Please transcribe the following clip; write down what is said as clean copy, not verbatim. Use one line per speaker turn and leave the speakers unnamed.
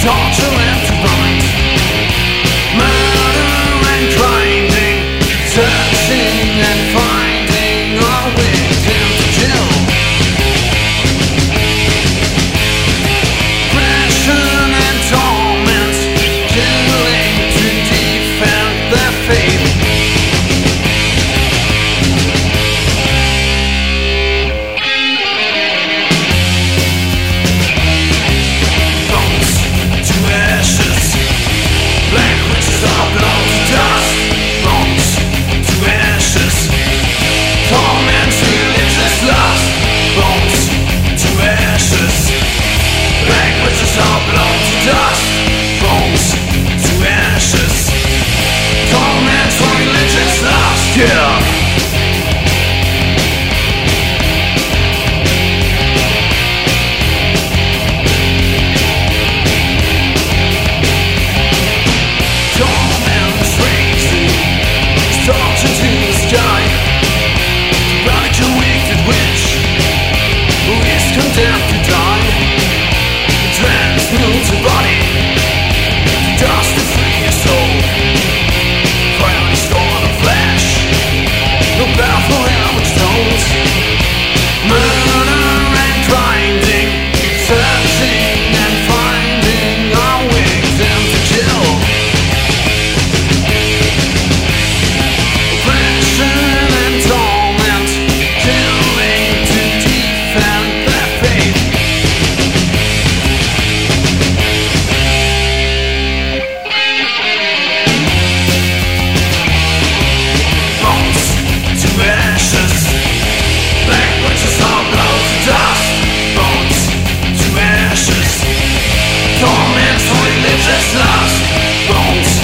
torture and to bind, murder and grinding, searching and finding our victim to kill. Oppression and torment, killing to defend their faith. Yeah. Torment raising, torture to the sky. Radical wicked witch, who is condemned to die. Transmute the body, dust to free your soul. Fire restore the flesh. No powerful hammer stones, murder and grinding, searching and finding our victim to kill. Oppression and torment, killing to defend their faith. Bones to ashes, black witches all blow to dust. Bones to ashes, torment for religious lust. Bones